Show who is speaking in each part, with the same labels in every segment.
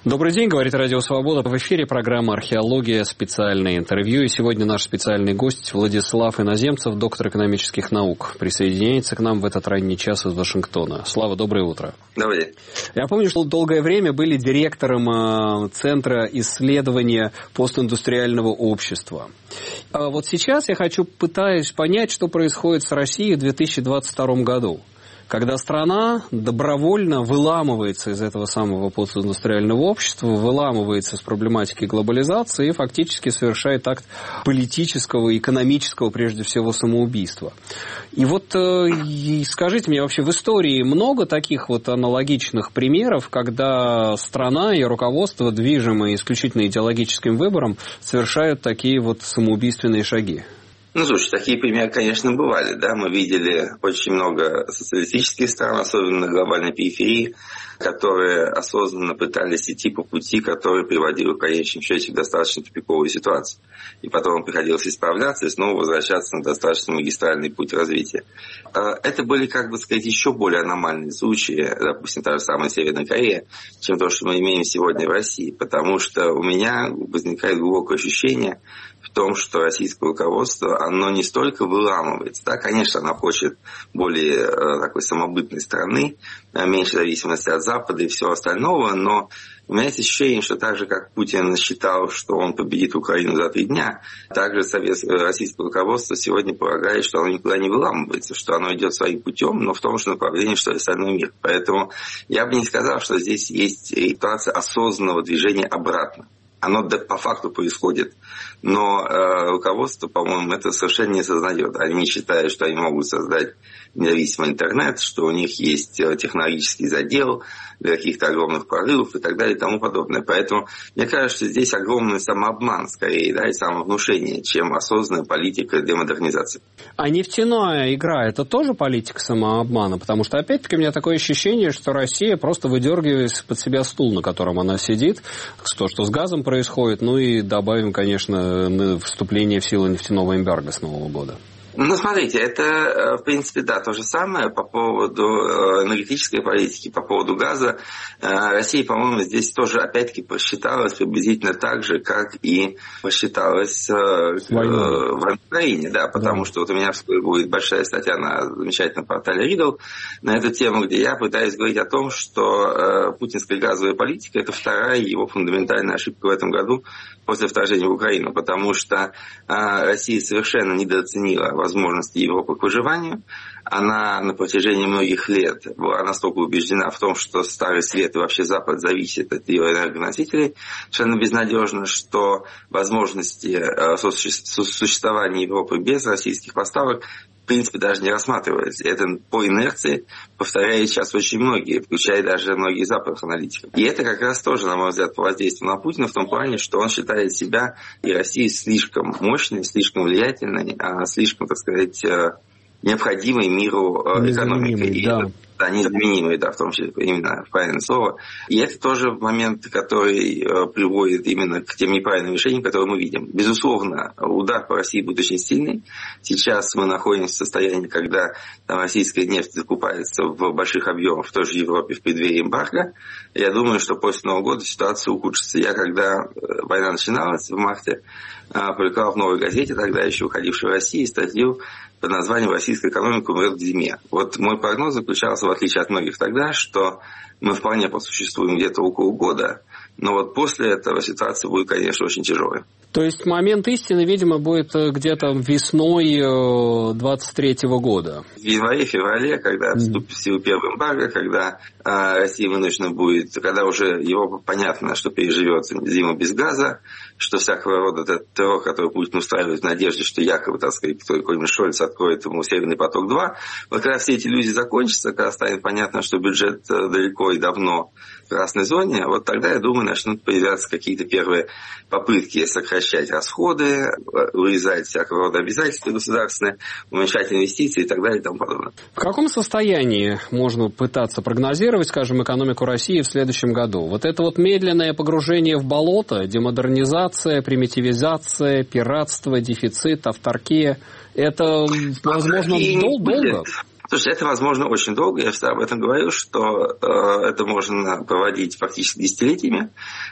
Speaker 1: Добрый день, говорит Радио Свобода. В эфире программа «Археология. Специальное интервью». И сегодня наш специальный гость Владислав Иноземцев, доктор экономических наук, присоединяется к нам в этот ранний час из Вашингтона. Слава, доброе утро.
Speaker 2: Добрый день.
Speaker 1: Я помню, что долгое время были директором Центра исследования постиндустриального общества. А вот сейчас я пытаюсь понять, что происходит с Россией в 2022 году. Когда страна добровольно выламывается из этого самого постиндустриального общества, выламывается из проблематики глобализации и фактически совершает акт политического, экономического, прежде всего, самоубийства. И вот скажите мне, вообще в истории много таких вот аналогичных примеров, когда страна и руководство, движимые исключительно идеологическим выбором, совершают такие вот самоубийственные шаги?
Speaker 2: Ну, слушай, такие примеры, конечно, бывали, да, мы видели очень много социалистических стран, особенно на глобальной периферии, которые осознанно пытались идти по пути, который приводил в конечном счете в достаточно тупиковую ситуацию. И потом приходилось исправляться и снова возвращаться на достаточно магистральный путь развития. Это были, как бы сказать, еще более аномальные случаи, допустим, та же самая Северная Корея, чем то, что мы имеем сегодня в России, потому что у меня возникает глубокое ощущение в том, что российское руководство, оно не столько выламывается. Да, конечно, оно хочет более такой самобытной страны, меньше зависимости от Запада и всего остального, но у меня есть ощущение, что так же, как Путин считал, что он победит Украину за 3 дня, также российское руководство сегодня полагает, что оно никуда не выламывается, что оно идет своим путем, но в том же направлении, что и остальной мир. Поэтому я бы не сказал, что здесь есть ситуация осознанного движения обратно. Оно по факту происходит, но руководство, по-моему, это совершенно не осознает. Они считают, что они могут создать независимый интернет, что у них есть технологический задел для каких-то огромных прорывов и так далее и тому подобное. Поэтому мне кажется, что здесь огромный самообман скорее, да, и самовнушение, чем осознанная политика демодернизации. А
Speaker 1: нефтяная игра – это тоже политика самообмана? Потому что, опять-таки, у меня такое ощущение, что Россия просто выдергивает под себя стул, на котором она сидит, то, что с газом происходит, ну и добавим, конечно, вступление в силу нефтяного эмбарго с Нового года.
Speaker 2: Ну, смотрите, это, в принципе, да, то же самое по поводу энергетической политики, по поводу газа. Россия, по-моему, здесь тоже, опять-таки, просчиталась приблизительно так же, как и просчиталась в Украине, да, потому что вот у меня вскоре будет большая статья на замечательном портале Riddle на эту тему, где я пытаюсь говорить о том, что путинская газовая политика – это вторая его фундаментальная ошибка в этом году после вторжения в Украину, потому что Россия совершенно недооценила возможности Европы к выживанию. Она на протяжении многих лет была настолько убеждена в том, что Старый Свет и вообще Запад зависит от ее энергоносителей совершенно безнадежно, что возможности существования Европы без российских поставок в принципе даже не рассматривались. Это по инерции повторяют сейчас очень многие, включая даже многие западных аналитиков. И это как раз тоже, на мой взгляд, по воздействию на Путина в том плане, что он считает себя и Россию слишком мощной, слишком влиятельной, слишком, так сказать, необходимой миру экономикой. Да, незаменимой, да, в том числе именно правильное слово. И это тоже момент, который приводит именно к тем неправильным решениям, которые мы видим. Безусловно, удар по России будет очень сильный. Сейчас мы находимся в состоянии, когда там российская нефть закупается в больших объемах в той же Европе в преддверии эмбарго. Я думаю, что после Нового года ситуация ухудшится. Я, когда война начиналась в марте, публиковал в «Новой газете», тогда еще уходившей в России, статью под названием «Российская экономика умрет к зиме». Вот мой прогноз заключался, в отличие от многих тогда, что мы вполне посуществуем где-то около года, но вот после этого ситуация будет, конечно, очень тяжелой.
Speaker 1: То есть момент истины, видимо, будет где-то весной 23-го года.
Speaker 2: В январе-феврале, когда вступит в силу первый эмбарго, когда Россия вынуждена будет, когда уже Европа понятно, что переживет зиму без газа, что всякого рода этот террор, который Путин устраивает в надежде, что якобы, так сказать, какой-нибудь Шольц откроет ему Северный поток-2. Вот когда все эти иллюзии закончатся, когда станет понятно, что бюджет далеко и давно в красной зоне, вот тогда, я думаю, начнут появляться какие-то первые попытки сокращать расходы, урезать всякого рода обязательства государственные, уменьшать инвестиции и так далее и тому подобное.
Speaker 1: В каком состоянии можно пытаться прогнозировать, скажем, экономику России в следующем году? Вот это вот медленное погружение в болото, демодернизация, примитивизация, пиратство, дефицит, авторкия, это, возможно, долго?
Speaker 2: Слушайте, это возможно очень долго. Я всегда об этом говорил, что это можно проводить фактически десятилетиями.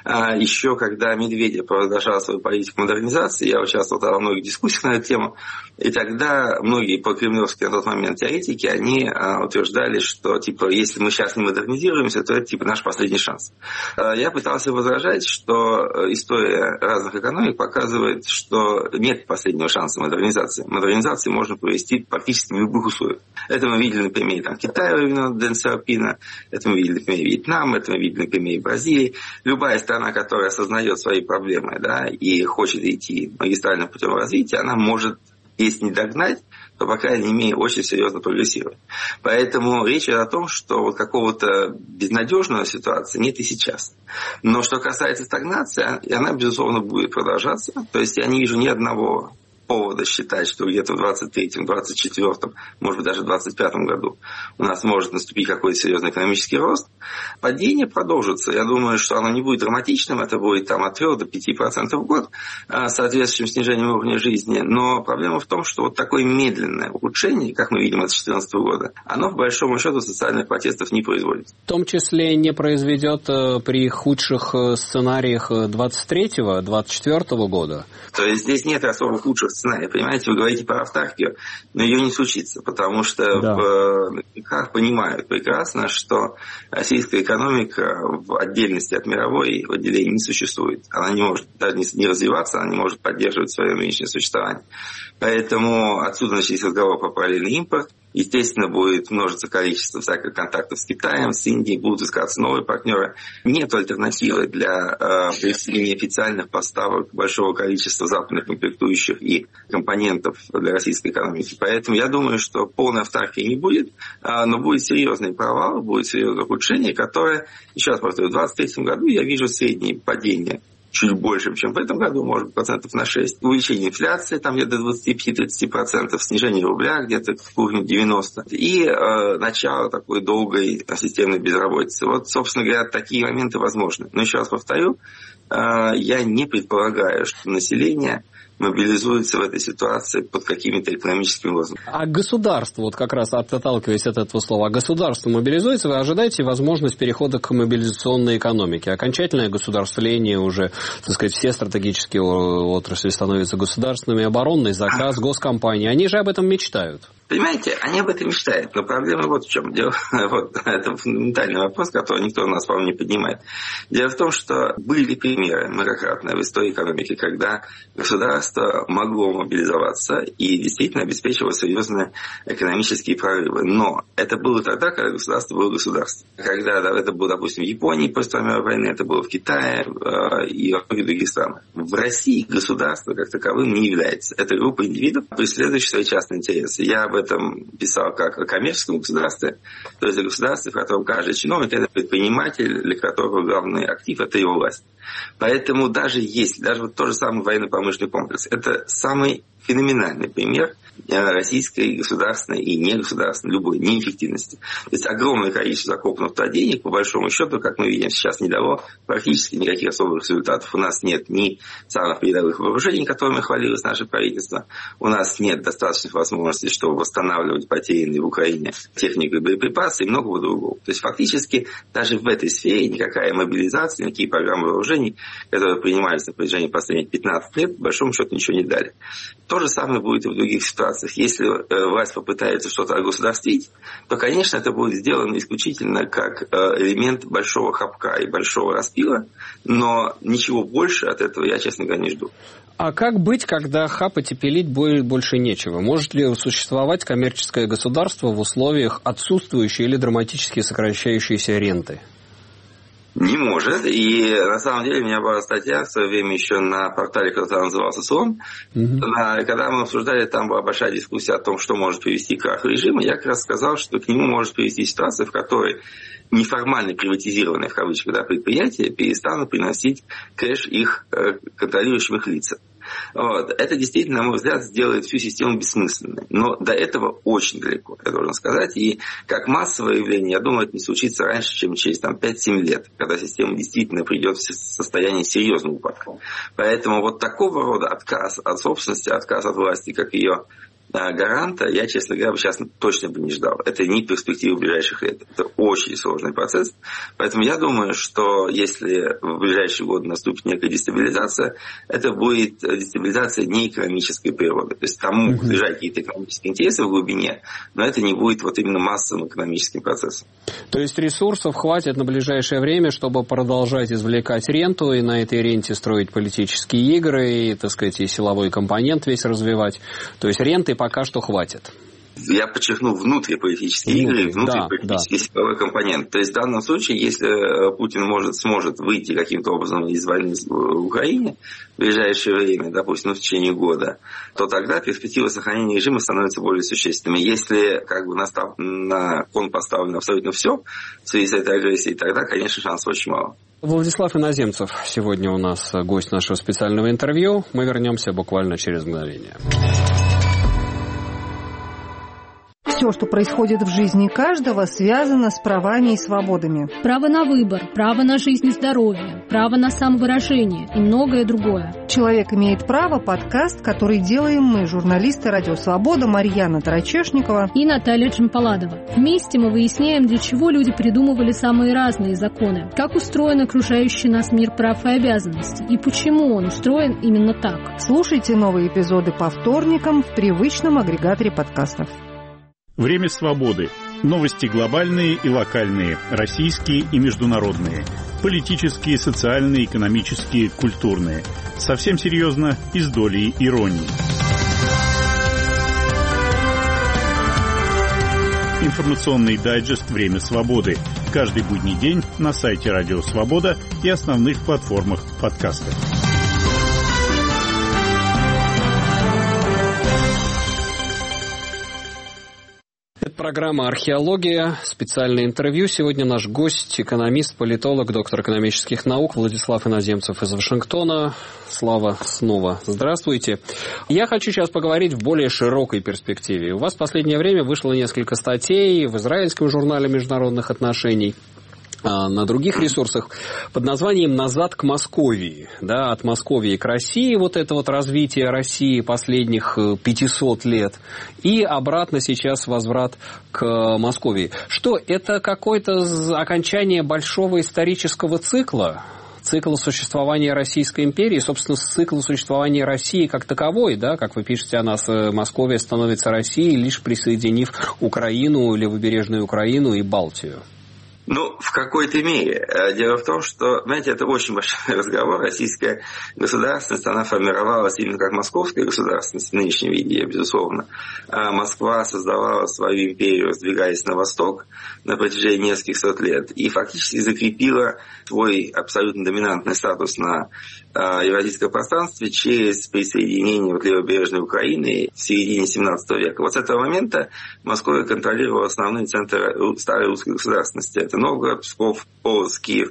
Speaker 2: Еще когда Медведев продолжал свою политику модернизации, я участвовал во многих дискуссиях на эту тему, и тогда многие прокремлевские на тот момент теоретики, они утверждали, что типа если мы сейчас не модернизируемся, то это типа наш последний шанс. Я пытался возражать, что история разных экономик показывает, что нет последнего шанса модернизации. Модернизации можно провести практически в любых условиях. Это мы видели на примере Китая во времена Дэн Сяопина, это мы видели на примере Вьетнама, это мы видели на примере Бразилии. Любая страна, которая осознает свои проблемы, да, и хочет идти магистральным путем развития, она может, если не догнать, то, по крайней мере, очень серьезно прогрессировать. Поэтому речь идет о том, что вот какого-то безнадежного ситуации нет и сейчас. Но что касается стагнации, она, безусловно, будет продолжаться. То есть я не вижу ни одного повода считать, что где-то в 23-м, 24-м, может быть, даже в 25-м году у нас может наступить какой-то серьезный экономический рост. Падение продолжится. Я думаю, что оно не будет драматичным, это будет там, от 3 до 5% в год, соответствующим снижением уровня жизни. Но проблема в том, что вот такое медленное ухудшение, как мы видим от 2014 года, оно, по большому счету, социальных протестов не производит.
Speaker 1: В том числе не произведет при худших сценариях 23-го, 24-го года?
Speaker 2: То есть здесь нет особо худших сценариев. Понимаете, вы говорите про автаркию, но ее не случится, потому что в МКХ понимают прекрасно, что российская экономика в отдельности от мировой в отделении не существует. Она не может даже не развиваться, она не может поддерживать свое нынешнее существование. Поэтому отсюда начались разговоры про параллельный импорт. Естественно, будет множиться количество всяких контактов с Китаем, с Индией, будут искаться новые партнеры. Нет альтернативы для неофициальных поставок большого количества западных комплектующих и компонентов для российской экономики. Поэтому я думаю, что полной автаркии не будет, но будет серьезный провал, будет серьезное ухудшение, которое, еще раз повторю, в 2023 году я вижу среднее падение чуть больше, чем в этом году, может быть, 6%. Увеличение инфляции, там где-то 25-30%, снижение рубля где-то к уровню 90%. И начало такой долгой системной безработицы. Вот, собственно говоря, такие моменты возможны. Но еще раз повторю, я не предполагаю, что население мобилизуется в этой ситуации под какими-то экономическими лозунгами.
Speaker 1: А государство, вот как раз отталкиваясь от этого слова, государство мобилизуется, вы ожидаете возможность перехода к мобилизационной экономике? Окончательное государствление уже, так сказать, все стратегические отрасли становятся государственными, оборонный заказ, госкомпании, они же об этом мечтают.
Speaker 2: Понимаете, они об этом мечтают, но проблема вот в чем. Дело, вот, это фундаментальный вопрос, который никто у нас, по-моему, не поднимает. Дело в том, что были примеры многократные в истории экономики, когда государство могло мобилизоваться и действительно обеспечивало серьезные экономические прорывы. Но это было тогда, когда государство было государством. Когда это было, допустим, в Японии после Второй мировой войны, это было в Китае и во многих других странах. В России государство как таковым не является. Это группа индивидов, преследующих свои частные интересы. Я об этом писал как о коммерческом государстве, то есть о государстве, в котором каждый чиновник – это предприниматель, для которого главный актив – это его власть. Поэтому даже вот тот же самый военно-промышленный комплекс – это самый феноменальный пример российской государственной и негосударственной, любой неэффективности. То есть огромное количество закопанных туда денег, по большому счету, как мы видим сейчас, не дало практически никаких особых результатов. У нас нет ни самых передовых вооружений, которыми хвалилось наше правительство. У нас нет достаточных возможностей, чтобы восстанавливать потерянные в Украине технику и боеприпасы и многого другого. То есть фактически даже в этой сфере никакая мобилизация, никакие программы вооружений, которые принимались на протяжении последних 15 лет, по большому счету ничего не дали. То же самое будет и в других ситуациях. Если власть попытается что-то огосударствить, то, конечно, это будет сделано исключительно как элемент большого хапка и большого распила, но ничего больше от этого я, честно говоря, не жду.
Speaker 1: А как быть, когда хапать и пилить больше нечего? Может ли существовать коммерческое государство в условиях отсутствующей или драматически сокращающейся ренты?
Speaker 2: Не может. И на самом деле у меня была статья в свое время еще на портале, который назывался «Слон». Когда мы обсуждали, там была большая дискуссия о том, что может привести к краху режима. Я как раз сказал, что к нему может привести ситуация, в которой неформально приватизированные, в кавычках, предприятия перестанут приносить кэш их контролирующим их лицам. Вот. Это действительно, на мой взгляд, сделает всю систему бессмысленной. Но до этого очень далеко, я должен сказать. И как массовое явление, я думаю, это не случится раньше, чем через 5-7 лет, когда система действительно придет в состояние серьезного упадка. Поэтому вот такого рода отказ от собственности, отказ от власти, как ее гаранта я, честно говоря, сейчас точно бы не ждал. Это не перспектива ближайших лет. Это очень сложный процесс. Поэтому я думаю, что если в ближайшие годы наступит некая дестабилизация, это будет дестабилизация не экономической природы. То есть там могут лежать какие-то экономические интересы в глубине, но это не будет вот именно массовым экономическим процессом.
Speaker 1: То есть ресурсов хватит на ближайшее время, чтобы продолжать извлекать ренту и на этой ренте строить политические игры и, так сказать, и силовой компонент весь развивать. То есть ренты пока что хватит.
Speaker 2: Я подчеркну внутриполитические игры и внутриполитический силовой компонент. То есть в данном случае, если Путин сможет выйти каким-то образом из войны в Украине в ближайшее время, допустим, в течение года, то тогда перспектива сохранения режима становится более существенными. Если на кон поставлено абсолютно все в связи с этой агрессией, тогда, конечно, шансов очень мало.
Speaker 1: Владислав Иноземцев сегодня у нас гость нашего специального интервью. Мы вернемся буквально через мгновение.
Speaker 3: Все, что происходит в жизни каждого, связано с правами и свободами.
Speaker 4: Право на выбор, право на жизнь и здоровье, право на самовыражение и многое другое.
Speaker 3: «Человек имеет право» – подкаст, который делаем мы, журналисты «Радио Свобода» Марьяна Тарачешникова
Speaker 4: и Наталья Джампаладова. Вместе мы выясняем, для чего люди придумывали самые разные законы, как устроен окружающий нас мир прав и обязанностей, и почему он устроен именно так.
Speaker 3: Слушайте новые эпизоды по вторникам в привычном агрегаторе подкастов.
Speaker 5: Время свободы. Новости глобальные и локальные, российские и международные. Политические, социальные, экономические, культурные. Совсем серьезно и с долей иронии. Информационный дайджест «Время свободы». Каждый будний день на сайте Радио Свобода и основных платформах подкастов.
Speaker 1: Программа «Археология», специальное интервью. Сегодня наш гость, экономист, политолог, доктор экономических наук Владислав Иноземцев из Вашингтона. Слава, снова здравствуйте. Я хочу сейчас поговорить в более широкой перспективе. У вас в последнее время вышло несколько статей в израильском журнале международных отношений, на других ресурсах под названием «Назад к Московии». Да, от Московии к России, вот это вот развитие России последних 500 лет, и обратно сейчас возврат к Московии. Что, это какое-то окончание большого исторического цикла существования Российской империи, собственно, цикла существования России как таковой, да, как вы пишете о нас, Московия становится Россией, лишь присоединив Украину, левобережную Украину и Балтию?
Speaker 2: Ну, в какой-то мере. Дело в том, что, знаете, это очень большой разговор. Российская государственность, она формировалась именно как московская государственность в нынешнем виде, безусловно. Москва создавала свою империю, сдвигаясь на восток на протяжении нескольких сот лет и фактически закрепила свой абсолютно доминантный статус на евразийском пространстве через присоединение левобережной Украины в середине 17 века. Вот с этого момента Москва контролировала основные центры старой русской государственности. Это Новгород, Псков, Полоцк, Киев.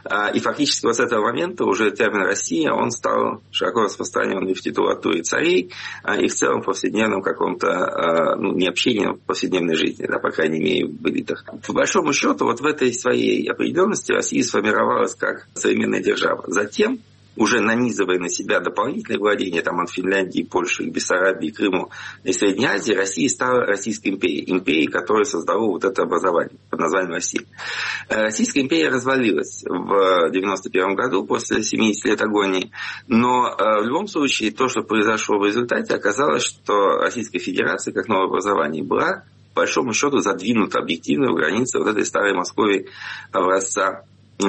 Speaker 2: И фактически вот с этого момента уже термин «Россия», он стал широко распространенный в титулатуре царей и в целом в повседневном каком-то, не общении, но в повседневной жизни, да, по крайней мере, в элитах. По большому счету, вот в этой своей определенности Россия сформировалась как современная держава. Затем, уже нанизывая на себя дополнительные владения там, от Финляндии, Польши, Бессарабии, Крыму и Средней Азии, Россия стала Российской империей. Империей, которая создала вот это образование под названием Россия. Российская империя развалилась в 1991 году после 70 лет агонии. Но в любом случае то, что произошло в результате, оказалось, что Российская Федерация, как новое образование, была по большому счету задвинута объективно в границы вот этой старой Москвы образца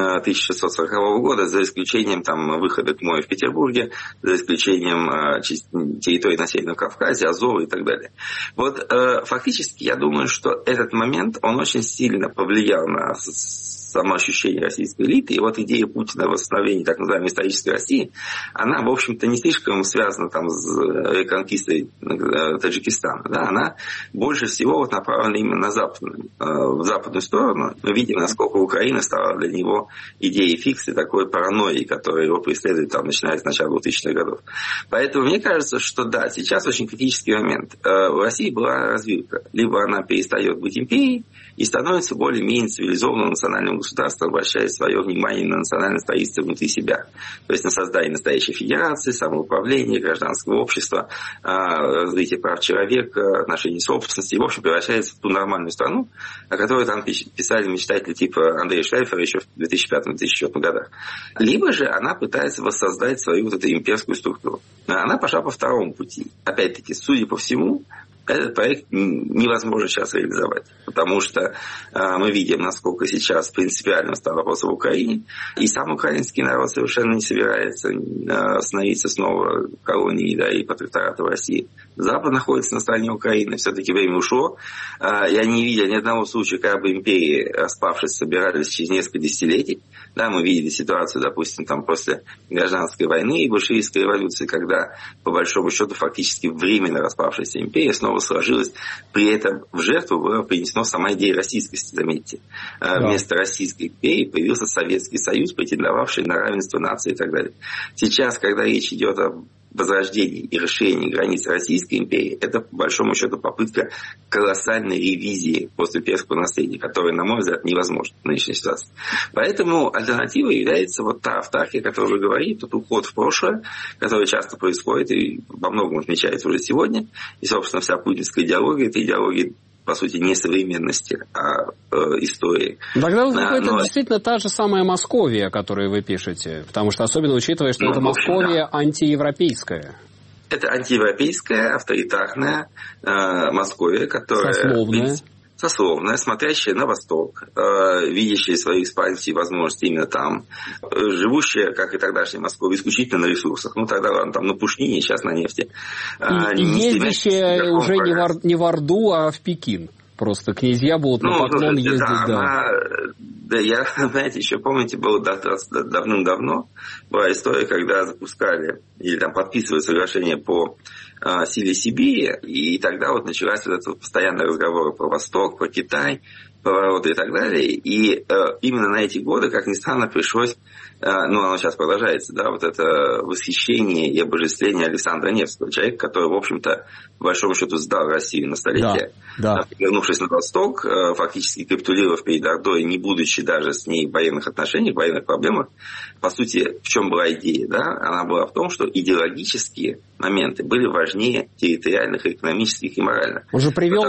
Speaker 2: 1640 года, за исключением там выхода к морю в Петербурге, за исключением территории на Северном Кавказе, Азова и так далее. Вот фактически я думаю, что этот момент, он очень сильно повлиял на самоощущение российской элиты, и вот идея Путина о восстановлении так называемой исторической России, она, в общем-то, не слишком связана там с реконкистой Таджикистана, да, она больше всего вот направлена именно в западную сторону. Мы видим, насколько Украина стала для него идеей фикции, такой паранойей, которая его преследует там, начиная с начала 2000-х годов. Поэтому мне кажется, что да, сейчас очень критический момент. В России была развилка. Либо она перестает быть империей и становится более-менее цивилизованным национальным государство обращает свое внимание на национальное строительство внутри себя. То есть на создание настоящей федерации, самоуправления, гражданского общества, развитие прав человека, отношений собственности. И, в общем, превращается в ту нормальную страну, о которой там писали мечтатели типа Андрея Шлейфера еще в 2005-2004 годах. Либо же она пытается воссоздать свою вот эту имперскую структуру. Она пошла по второму пути. Опять-таки, судя по всему, этот проект невозможно сейчас реализовать, потому что мы видим, насколько сейчас принципиально стал вопрос в Украине, и сам украинский народ совершенно не собирается становиться снова колонией, да, и протекторатом России. Запад находится на стороне Украины, все-таки время ушло. Я не видел ни одного случая, когда бы империи, распавшись, собирались через несколько десятилетий. Да, мы видели ситуацию, допустим, там после гражданской войны и большевистской революции, когда, по большому счету, фактически временно распавшаяся империя снова сложилась. При этом в жертву была принесена сама идея российскости, заметьте. Да. Вместо Российской империи появился Советский Союз, претендовавший на равенство наций и так далее. Сейчас, когда речь идет о возрождении и расширении границ Российской империи, это, по большому счету, попытка колоссальной ревизии постимперского наследия, которая, на мой взгляд, невозможна в нынешней ситуации. Поэтому альтернативой является вот та автархия, о которой вы говорите, тот уход в прошлое, который часто происходит и во многом отмечается уже сегодня. И, собственно, вся путинская идеология – это идеология, по сути, не современности, а истории.
Speaker 1: Тогда это действительно та же самая Московия, о которой вы пишете, потому что особенно учитывая, что это Московия антиевропейская.
Speaker 2: Это антиевропейская, авторитарная Московия, которая... Сословная, смотрящая на восток, видящая свои экспансии и возможности именно там, живущая, как и тогдашняя Москва, исключительно на ресурсах. Ну, тогда ладно, там на пушнине, сейчас на нефти.
Speaker 1: И ездящая уже не в Орду, а в Пекин. Просто князья будут на поклон ездить.
Speaker 2: Да, я, знаете, еще помните, было давным-давно была история, когда запускали или там подписывали соглашение по силе Сибири, и тогда вот началась вот эта постоянная разговор про Восток, про Китай, повороты и так далее. И именно на эти годы, как ни странно, пришлось, оно сейчас продолжается, да, вот это восхищение и обожествление Александра Невского, человека, который, в общем-то, по большому счету сдал Россию на столетие. Да. Вернувшись на Восток, фактически капитулировав перед Ордой, не будучи даже с ней в военных отношениях, в военных проблемах, по сути, в чем была идея, да? Она была в том, что идеологические моменты были важнее территориальных, экономических и моральных.
Speaker 1: Он же привел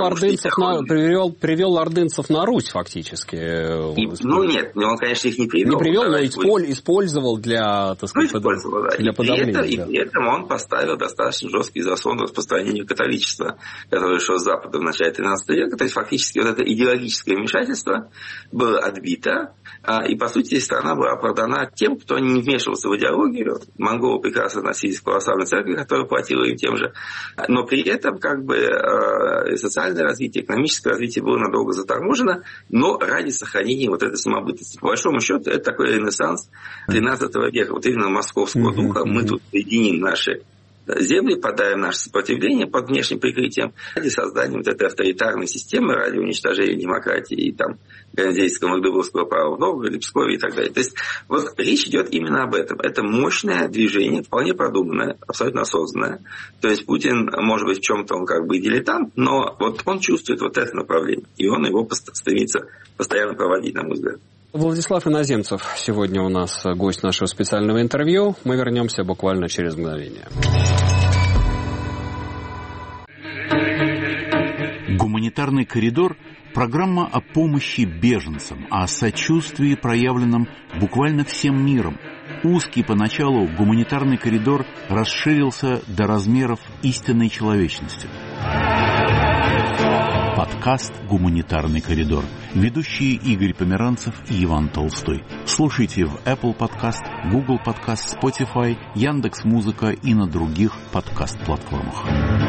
Speaker 1: ордынцев на Русь, фактически.
Speaker 2: Нет, он, конечно, их не привел.
Speaker 1: Не привел, но использовал для, так сказать, для подавления.
Speaker 2: И при этом он поставил достаточно жесткий заслон распространению католичества, которое шло с Запада в начале XIII века. То есть, фактически, вот это идеологическое вмешательство было отбито, и, по сути, страна была продана тем, кто не вмешивался в идеологию. Монголы прекрасно относились к православной церкви, которая платила им тем же. Но при этом, социальное развитие, экономическое развитие было надолго заторможено, но ради сохранения вот этой самобытности. По большому счету, это такой ренессанс XIII века. Вот именно московского духа. Мы тут соединим наши земли, подаем наше сопротивление под внешним прикрытием ради создания вот этой авторитарной системы, ради уничтожения демократии и там ганзейского, магдебургского права в Новгороде, Пскове и так далее. То есть вот речь идет именно об этом. Это мощное движение, вполне продуманное, абсолютно осознанное. То есть Путин, может быть, в чем-то он как бы и дилетант, но вот он чувствует вот это направление, и он его стремится постоянно проводить, на мой взгляд.
Speaker 1: Владислав Иноземцев сегодня у нас гость нашего специального интервью. Мы вернемся буквально через мгновение.
Speaker 5: Гуманитарный коридор – программа о помощи беженцам, о сочувствии, проявленном буквально всем миром. Узкий поначалу гуманитарный коридор расширился до размеров истинной человечности. Подкаст «Гуманитарный коридор». Ведущие Игорь Померанцев и Иван Толстой. Слушайте в Apple Podcast, Google Podcast, Spotify, Яндекс.Музыка и на других подкаст-платформах.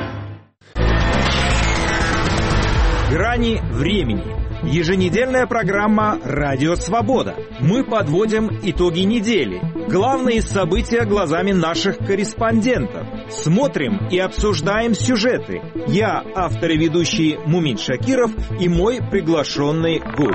Speaker 6: Грани времени. Еженедельная программа «Радио Свобода». Мы подводим итоги недели. Главные события глазами наших корреспондентов. Смотрим и обсуждаем сюжеты. Я, автор и ведущий Мумин Шакиров, и мой приглашенный гость.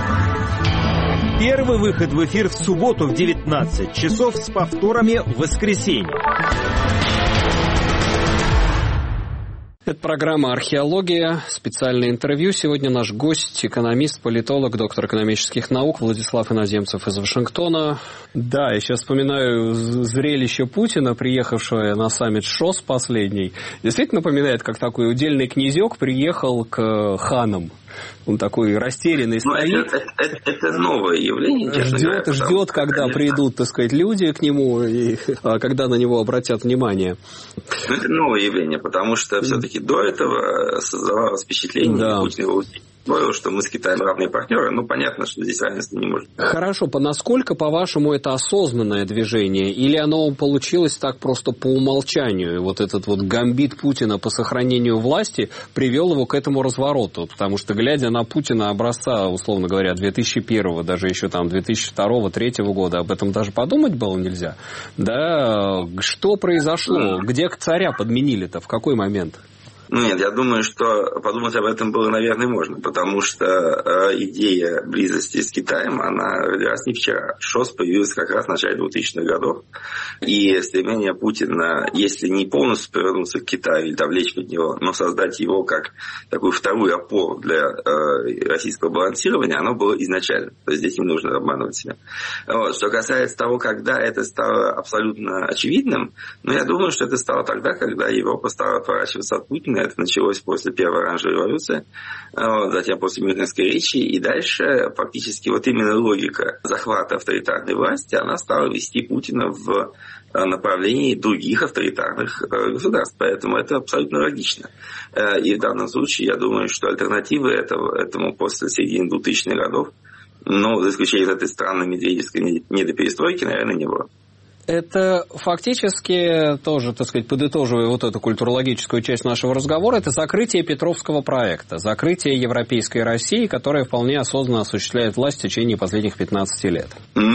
Speaker 6: Первый выход в эфир в субботу в 19 часов с повторами в воскресенье.
Speaker 1: Это программа «Археология», специальное интервью. Сегодня наш гость, экономист, политолог, доктор экономических наук Владислав Иноземцев из Вашингтона. Да, я сейчас вспоминаю зрелище Путина, приехавшего на саммит ШОС последний. Действительно напоминает, как такой удельный князек приехал к ханам. Он такой растерянный стоит.
Speaker 2: Это новое явление, честно говоря.
Speaker 1: Ждет, когда придут, так сказать, люди к нему, и когда на него обратят внимание.
Speaker 2: Это новое явление, потому что все-таки до этого создавалось впечатление, Путин его что мы с Китаем равные партнеры, понятно, что здесь равенства не может.
Speaker 1: Хорошо, насколько, по-вашему, это осознанное движение, или оно получилось так просто по умолчанию? Вот этот вот гамбит Путина по сохранению власти привел его к этому развороту, потому что, глядя на Путина образца, условно говоря, 2001, даже еще там 2002-2003 года, об этом даже подумать было нельзя. Да, что произошло? Где царя подменили-то? В какой момент?
Speaker 2: Нет, я думаю, что подумать об этом было, наверное, можно, потому что идея близости с Китаем, она родилась не вчера. ШОС появилась как раз в начале 2000-х годов. И стремление Путина, если не полностью повернуться к Китаю или довлечь под него, но создать его как такую вторую опору для российского балансирования, оно было изначально. То есть здесь не нужно обманывать себя. Вот. Что касается того, когда это стало абсолютно очевидным, я думаю, что это стало тогда, когда Европа стала отворачиваться от Путина. Это началось после Первой оранжевой революции, затем после Мюнхенской речи, и дальше фактически вот именно логика захвата авторитарной власти, она стала вести Путина в направлении других авторитарных государств. Поэтому это абсолютно логично. И в данном случае, я думаю, что альтернативы этому после середины 2000-х годов, за исключением этой странной медведевской недоперестройки, наверное, не было.
Speaker 1: Это фактически тоже, так сказать, подытоживая вот эту культурологическую часть нашего разговора, это закрытие Петровского проекта, закрытие Европейской России, которая вполне осознанно осуществляет власть в течение последних 15 лет.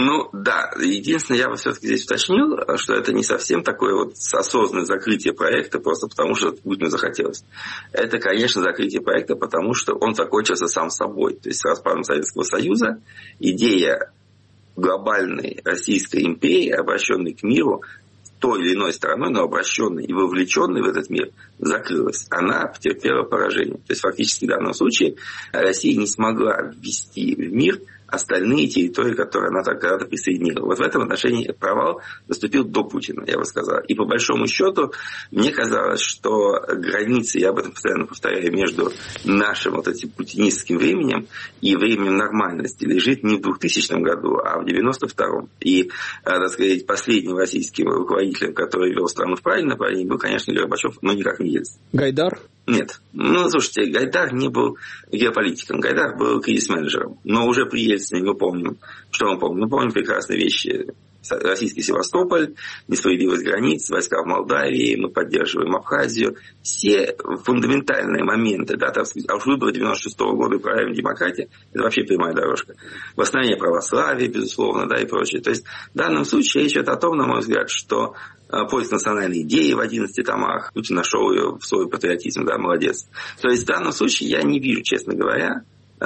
Speaker 2: Да. Единственное, я бы все-таки здесь уточнил, что это не совсем такое вот осознанное закрытие проекта, просто потому что Путину захотелось. Это, конечно, закрытие проекта, потому что он закончился сам собой. То есть с распадом Советского Союза идея глобальной Российской империи, обращенной к миру той или иной стороной, но обращенной и вовлеченной в этот мир, закрылась. Она потерпела поражение. То есть фактически в данном случае Россия не смогла ввести в мир остальные территории, которые она когда-то присоединила. Вот в этом отношении провал наступил до Путина, я бы сказал. И по большому счету, мне казалось, что границы, я об этом постоянно повторяю, между нашим вот этим путинистским временем и временем нормальности лежит не в 2000 году, а в 92-м. И, так сказать, последним российским руководителем, который вел страну в правильном направлении, был, конечно, Горбачев, но никак не Ельцин.
Speaker 1: Гайдар?
Speaker 2: Нет. Слушайте, Гайдар не был геополитиком, Гайдар был кризис-менеджером. Но уже при Ельцине мы помним, что мы помним? Мы помним прекрасные вещи. Российский Севастополь, несправедливость границ, войска в Молдавии, мы поддерживаем Абхазию. Все фундаментальные моменты, а уж выборы 96-го года и правильная демократия, это вообще прямая дорожка. Восстановление православия, безусловно, и прочее. То есть в данном случае речь идет о том, на мой взгляд, что поиск национальной идеи в 11 томах, Путин нашел ее в свой патриотизм, молодец. То есть в данном случае я не вижу, честно говоря,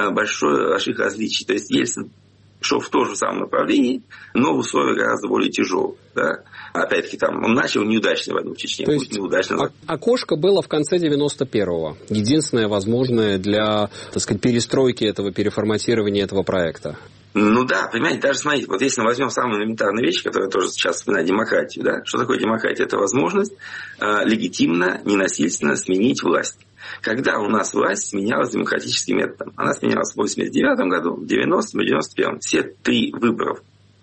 Speaker 2: больших различий. То есть Ельцин шел в то же самое направление, но в условиях гораздо более тяжелых. Да? Опять-таки, он начал неудачно войну в Чечне.
Speaker 1: То есть окошко было в конце 91-го. Единственное возможное для, так сказать, перестройки этого, переформатирования этого проекта.
Speaker 2: Понимаете, даже смотрите, вот если мы возьмем самую элементарную вещь, которая тоже сейчас вспоминает демократию, да? Что такое демократия? Это возможность легитимно, ненасильственно сменить власть. Когда у нас власть сменялась демократическим методом? Она сменялась в 89 году, в 90-м и 91-м. Все три выборов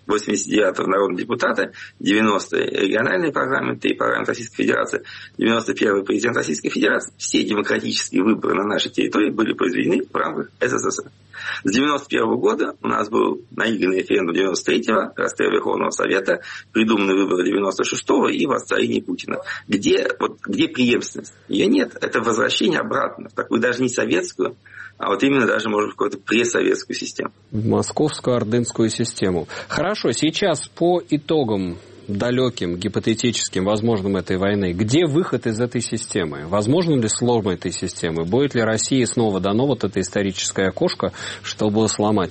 Speaker 2: 89-го народного депутата, 90-е региональные парламенты и парламент Российской Федерации, 91-й президент Российской Федерации. Все демократические выборы на нашей территории были произведены в рамках СССР. С 91-го года у нас был наигранный референдум 93-го, расстрел Верховного Совета, придуманные выборы 96-го и восстановление Путина. Где преемственность? Ее нет. Это возвращение обратно в такую даже не советскую, а вот именно даже, может, в какую-то пресоветскую систему.
Speaker 1: Московскую ордынскую систему. Хорошо, сейчас по итогам далеким, гипотетическим, возможным этой войны, где выход из этой системы? Возможно ли слом этой системы? Будет ли России снова дано вот это историческое окошко, чтобы сломать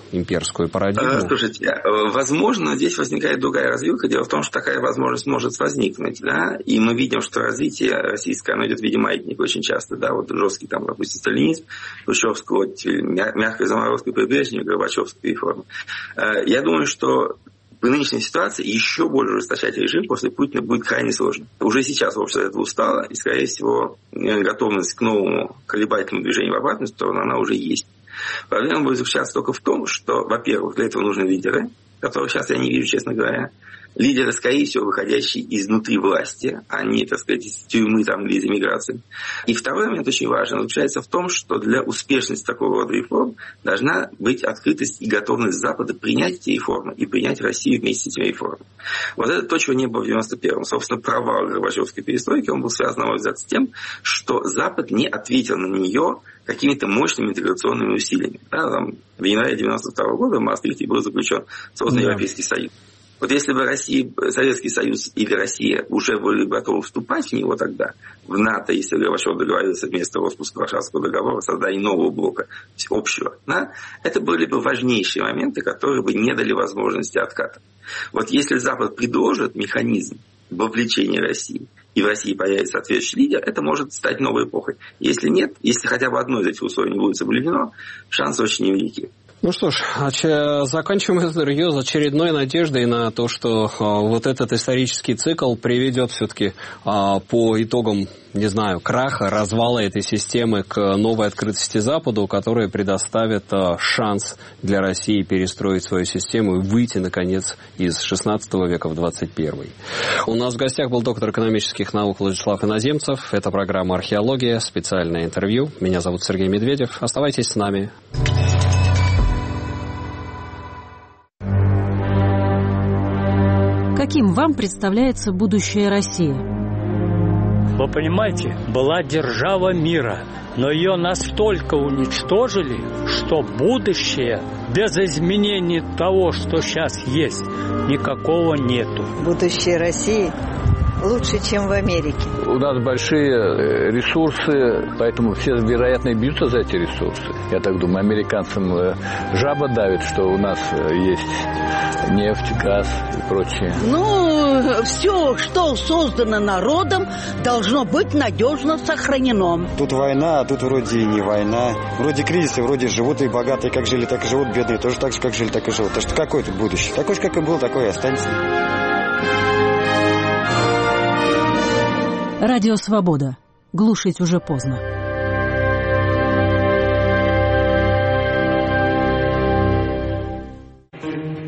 Speaker 1: имперскую парадигму?
Speaker 2: Слушайте, возможно, здесь возникает другая развилка. Дело в том, что такая возможность может возникнуть, да, и мы видим, что развитие российское, оно идет в виде маятника очень часто, да, вот жесткий там, допустим, сталинизм, хрущевская, мягкая заморозка при Брежневе, Горбачевская реформа. Я думаю, что при нынешней ситуации еще больше ужесточать режим после Путина будет крайне сложно. Уже сейчас общество этого устало, и, скорее всего, готовность к новому колебательному движению в обратную сторону, она уже есть. Проблема будет заключаться только в том, что, во-первых, для этого нужны лидеры, которых сейчас я не вижу, честно говоря. Лидеры, скорее всего, выходящие изнутри власти, а не, так сказать, из тюрьмы там, или из эмиграции. И второй момент очень важный, заключается в том, что для успешности такого рода реформ должна быть открытость и готовность Запада принять эти реформы и принять Россию вместе с этими реформами. Вот это то, чего не было в 91-м. Собственно, провал Горбачевской перестройки, он был связан, на мой взгляд, с тем, что Запад не ответил на нее какими-то мощными интеграционными усилиями. Да, там, в январе 92 года в Маастрихте был заключен создан Европейский Союз. Вот если бы Россия, Советский Союз или Россия уже были готовы вступать в него тогда, в НАТО, если Горбачев договорился вместо распуска Варшавского договора, создания нового блока общего, да, это были бы важнейшие моменты, которые бы не дали возможности отката. Вот если Запад предложит механизм вовлечения России, и в России появится соответствующий лидер, это может стать новой эпохой. Если нет, если хотя бы одно из этих условий не будет соблюдено, шансы очень невелики.
Speaker 1: Ну что ж, заканчиваем интервью с очередной надеждой на то, что вот этот исторический цикл приведет все-таки по итогам, не знаю, краха, развала этой системы к новой открытости Западу, которая предоставит шанс для России перестроить свою систему и выйти, наконец, из 16 века в 21. У нас в гостях был доктор экономических наук Владислав Иноземцев. Это программа «Археология», специальное интервью. Меня зовут Сергей Медведев. Оставайтесь с нами.
Speaker 7: Каким вам представляется будущее России?
Speaker 8: Вы понимаете, была держава мира, но ее настолько уничтожили, что будущее без изменений того, что сейчас есть, никакого нету.
Speaker 9: Будущее России лучше, чем в Америке.
Speaker 10: У нас большие ресурсы, поэтому все, вероятно, бьются за эти ресурсы. Я так думаю, американцам жаба давит, что у нас есть нефть, газ и прочее.
Speaker 11: Ну, все, что создано народом, должно быть надежно сохранено.
Speaker 12: Тут война, а тут вроде и не война. Вроде кризисы, вроде живут и богатые как жили, так и живут, бедные тоже так же, как жили, так и живут. Так что какое тут будущее? Такое же, как и было, такое и останется.
Speaker 7: Радио «Свобода». Глушить уже поздно.